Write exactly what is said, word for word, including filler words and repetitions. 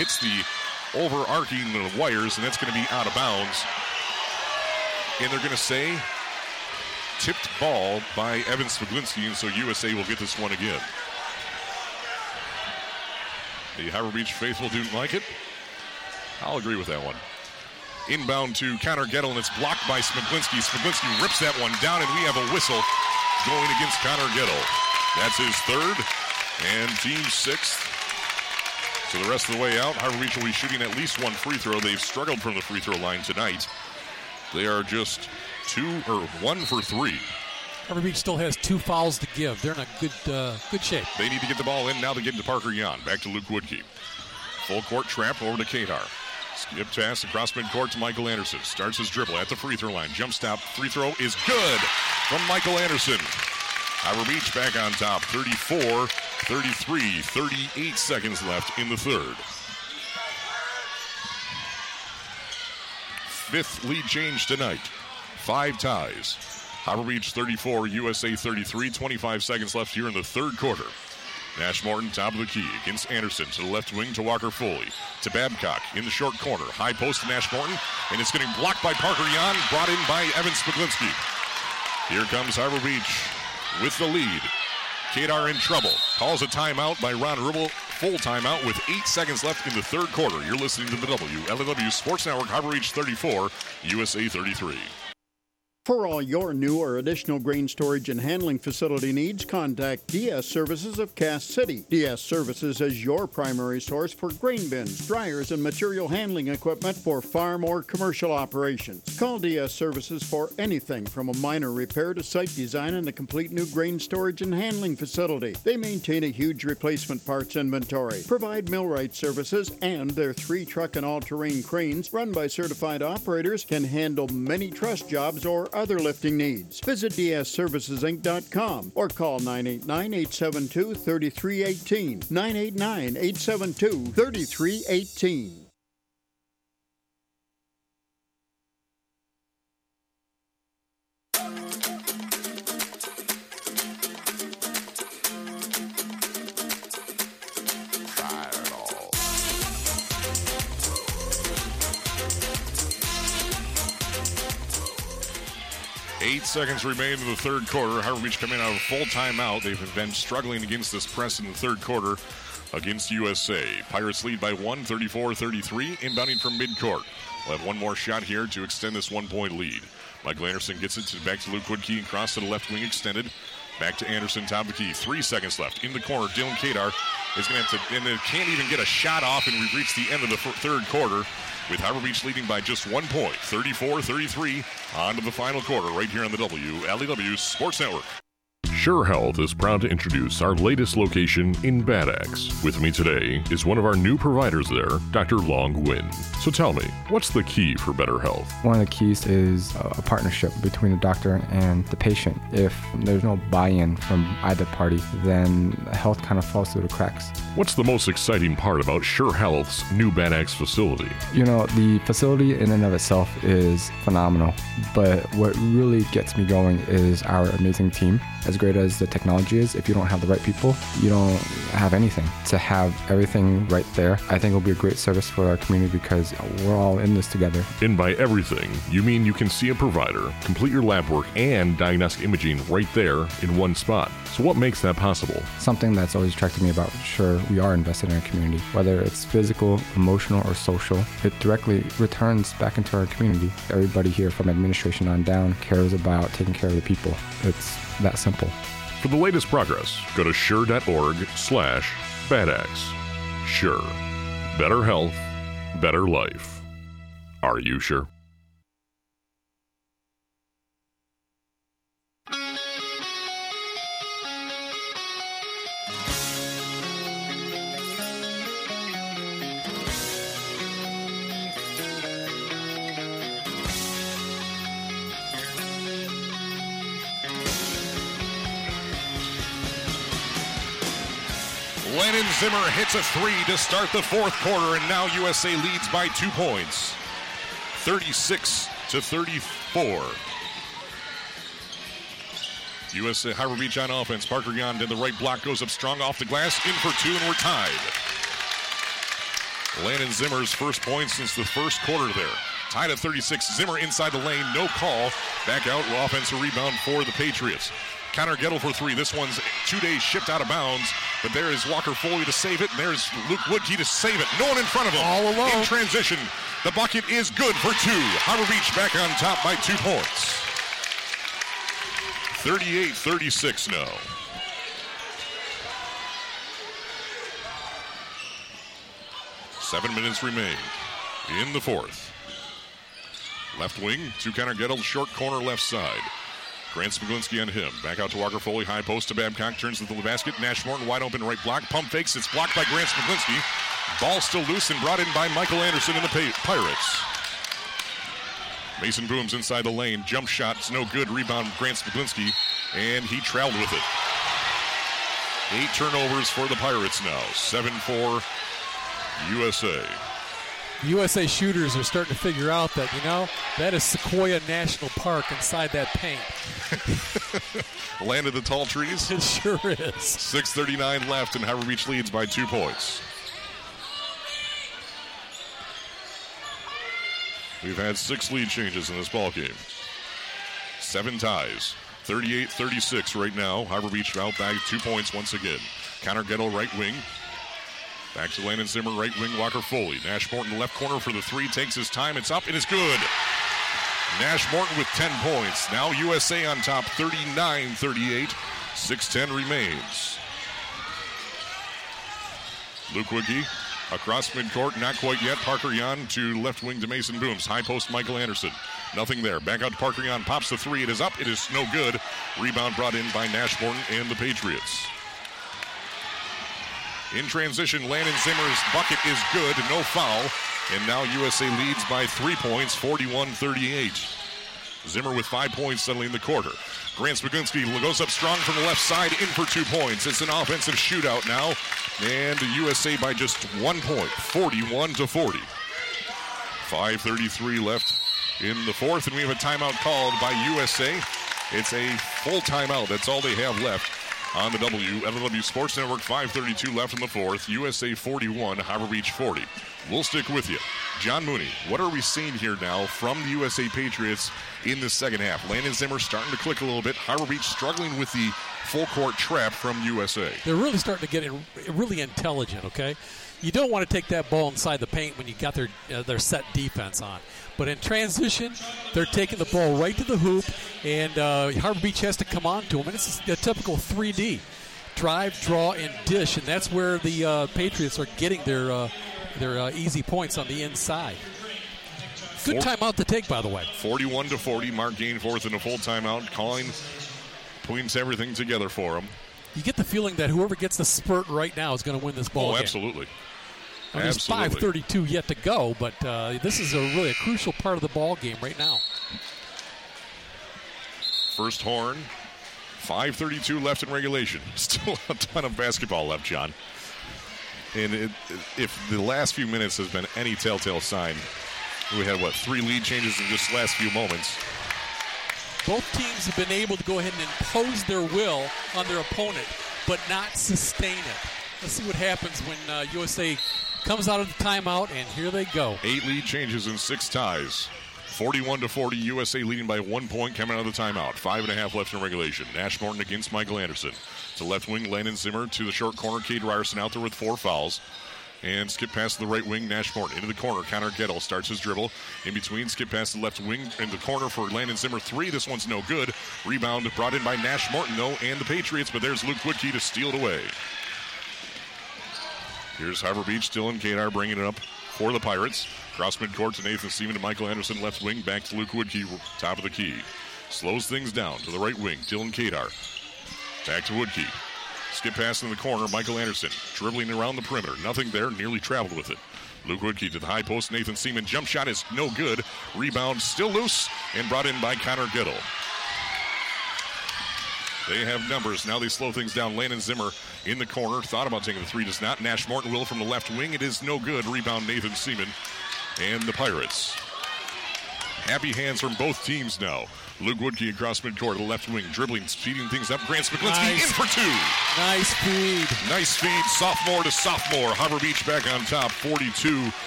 hits the overarching wires, and that's going to be out of bounds. And they're going to say tipped ball by Evan Spiglinski, and so U S A will get this one again. The Harbor Beach faithful didn't like it. I'll agree with that one. Inbound to Connor Gettle, and it's blocked by Spiglinski. Spiglinski rips that one down, and we have a whistle going against Connor Gettle. That's his third, and team sixth. So the rest of the way out, Harbor Beach will be shooting at least one free throw. They've struggled from the free throw line tonight. They are just two or one for three. Harbor Beach still has two fouls to give. They're in a good uh, good shape. They need to get the ball in. Now they get to Parker Yan. Back to Luke Woodkey. Full court trap over to Kadar. Skip pass across midcourt to Michael Anderson. Starts his dribble at the free throw line. Jump stop. Free throw is good from Michael Anderson. Harbor Beach back on top. thirty-four thirty-three. thirty-eight seconds left in the third. Fifth lead change tonight. Five ties. Harbor Beach thirty-four, U S A thirty-three. twenty-five seconds left here in the third quarter. Nash Morton, top of the key, against Anderson, to the left wing to Walker Foley, to Babcock, in the short corner, high post to Nash Morton, and it's getting blocked by Parker Yan, brought in by Evan Spiglinski. Here comes Harbor Beach with the lead. Kadar in trouble, calls a timeout by Ron Rubel, full timeout with eight seconds left in the third quarter. You're listening to the W L A W Sports Network. Harbor Beach thirty-four, U S A thirty-three. For all your new or additional grain storage and handling facility needs, contact D S Services of Cass City. D S Services is your primary source for grain bins, dryers, and material handling equipment for farm or commercial operations. Call D S Services for anything from a minor repair to site design and a complete new grain storage and handling facility. They maintain a huge replacement parts inventory, provide millwright services, and their three truck and all-terrain cranes run by certified operators can handle many truss jobs or other lifting needs. Visit D S services inc dot com or call nine eight nine, eight seven two, three three one eight, nine eight nine, eight seven two, three three one eight. Eight seconds remain in the third quarter. Harbor Beach coming out of a full timeout. They've been struggling against this press in the third quarter against U S A. Pirates lead by one, thirty-four thirty-three, inbounding from midcourt. We'll have one more shot here to extend this one-point lead. Michael Anderson gets it to, back to Luke Woodkey and cross to the left wing extended. Back to Anderson, top of the key. Three seconds left. In the corner, Dylan Kadar is going to have to, and they can't even get a shot off, and we've reached the end of the f- third quarter with Harbor Beach leading by just one point, thirty-four thirty-three, on to the final quarter right here on the W L A W Sports Network. Sure Health is proud to introduce our latest location in Bad Axe. With me today is one of our new providers there, Doctor Long Nguyen. So tell me, what's the key for better health? One of the keys is a partnership between the doctor and the patient. If there's no buy-in from either party, then health kind of falls through the cracks. What's the most exciting part about Sure Health's new Bad Axe facility? You know, the facility in and of itself is phenomenal, but what really gets me going is our amazing team. As great as the technology is, if you don't have the right people, you don't have anything. To have everything right there, I think will be a great service for our community because we're all in this together. And by everything, you mean you can see a provider, complete your lab work, and diagnostic imaging right there in one spot. So what makes that possible? Something that's always attracted me about Sure, we are invested in our community. Whether it's physical, emotional, or social, it directly returns back into our community. Everybody here from administration on down cares about taking care of the people. It's that simple. For the latest progress, go to sure.org slash badaxe. Sure. Better health, better life. Are you sure? Lennon Zimmer hits a three to start the fourth quarter, and now U S A leads by two points, thirty-six to thirty-four. U S A Harbor Beach on offense. Parker Yan in the right block goes up strong off the glass, in for two, and we're tied. Landon Zimmer's first point since the first quarter there. Tied at thirty-six. Zimmer inside the lane. No call. Back out. Offensive rebound for the Patriots. Connor Gettle for three. This one's two days shipped out of bounds. But there is Walker Foley to save it. And there's Luke Woodkey to save it. No one in front of him. All alone. In transition. The bucket is good for two. Harbor Beach back on top by two points. thirty-eight thirty-six now. Seven minutes remain in the fourth. Left wing to Connor Gettle, short corner left side. Grant Smiglinski on him. Back out to Walker Foley, high post to Babcock, turns to the basket. Nash Morton wide open right block. Pump fakes, it's blocked by Grant Smiglinski. Ball still loose and brought in by Michael Anderson in the Pirates. Mason Booms inside the lane. Jump shot, it's no good. Rebound Grant Smiglinski, and he trailed with it. Eight turnovers for the Pirates now. seven four U S A. U S A shooters are starting to figure out that, you know, that is Sequoia National Park inside that paint. Land of the tall trees? It sure is. six thirty-nine left, and Harbor Beach leads by two points. We've had six lead changes in this ballgame. Seven ties. thirty-eight thirty-six right now. Harbor Beach out back two points once again. Connor Gettle right wing. Back to Landon Zimmer, right wing, Walker Foley. Nash Morton left corner for the three, takes his time, it's up, and it's good. Nash Morton with ten points. Now U S A on top, thirty-nine thirty-eight. six ten remains. Luke Woodkey across midcourt, not quite yet. Parker Yan to left wing to Mason Booms. High post, Michael Anderson. Nothing there. Back out to Parker Yan, pops the three, it is up, it is no good. Rebound brought in by Nash Morton and the Patriots. In transition, Landon Zimmer's bucket is good, no foul. And now U S A leads by three points, forty-one thirty-eight. Zimmer with five points suddenly in the quarter. Grant Smiglinski goes up strong from the left side, in for two points. It's an offensive shootout now. And the U S A by just one point, forty-one to forty. five thirty-three left in the fourth, and we have a timeout called by U S A. It's a full timeout. That's all they have left. On the W, L W Sports Network, five thirty-two left in the fourth. U S A forty-one, Harbor Beach forty. We'll stick with you. John Mooney, what are we seeing here now from the U S A Patriots in the second half? Landon Zimmer starting to click a little bit. Harbor Beach struggling with the full court trap from U S A. They're really starting to get really intelligent, okay? You don't want to take that ball inside the paint when you got their uh, their set defense on. But in transition, they're taking the ball right to the hoop, and uh, Harbor Beach has to come on to them. And it's a typical three D. Drive, draw, and dish, and that's where the uh, Patriots are getting their uh, their uh, easy points on the inside. Good Four, timeout to take, by the way. forty-one to forty. Mark Gainforth in a full timeout, calling, points everything together for him. You get the feeling that whoever gets the spurt right now is going to win this ball oh, game. Absolutely. I mean, there's five thirty-two yet to go, but uh, this is a really a crucial part of the ball game right now. First horn, five thirty-two left in regulation. Still a ton of basketball left, John. And it, if the last few minutes has been any telltale sign, we had, what, three lead changes in just the last few moments. Both teams have been able to go ahead and impose their will on their opponent, but not sustain it. Let's see what happens when uh, U S A comes out of the timeout, and here they go. Eight lead changes and six ties. forty-one to forty, U S A leading by one point coming out of the timeout. Five and a half left in regulation. Nash Morton against Michael Anderson. To left wing, Landon Zimmer. To the short corner, Cade Ryerson out there with four fouls. And skip past the right wing, Nash Morton. Into the corner, Connor Gettle starts his dribble. In between, skip past the left wing. In the corner for Landon Zimmer, three. This one's no good. Rebound brought in by Nash Morton, though, and the Patriots. But there's Luke Woodkey to steal it away. Here's Harbor Beach, Dylan Kadar bringing it up for the Pirates. Cross midcourt to Nathan Seaman to Michael Anderson, left wing, back to Luke Woodkey, top of the key. Slows things down to the right wing, Dylan Kadar. Back to Woodkey. Skip pass in the corner, Michael Anderson dribbling around the perimeter. Nothing there, nearly traveled with it. Luke Woodkey to the high post, Nathan Seaman. Jump shot is no good. Rebound still loose and brought in by Connor Gettle. They have numbers. Now they slow things down. Landon Zimmer in the corner. Thought about taking the three. Does not. Nash Morton will from the left wing. It is no good. Rebound Nathan Seaman and the Pirates. Happy hands from both teams now. Luke Woodkey across midcourt, the left wing, dribbling, speeding things up. Grant Smiklinski Nice. in for two. Nice feed. Nice feed, sophomore to sophomore. Harbor Beach back on top, forty-two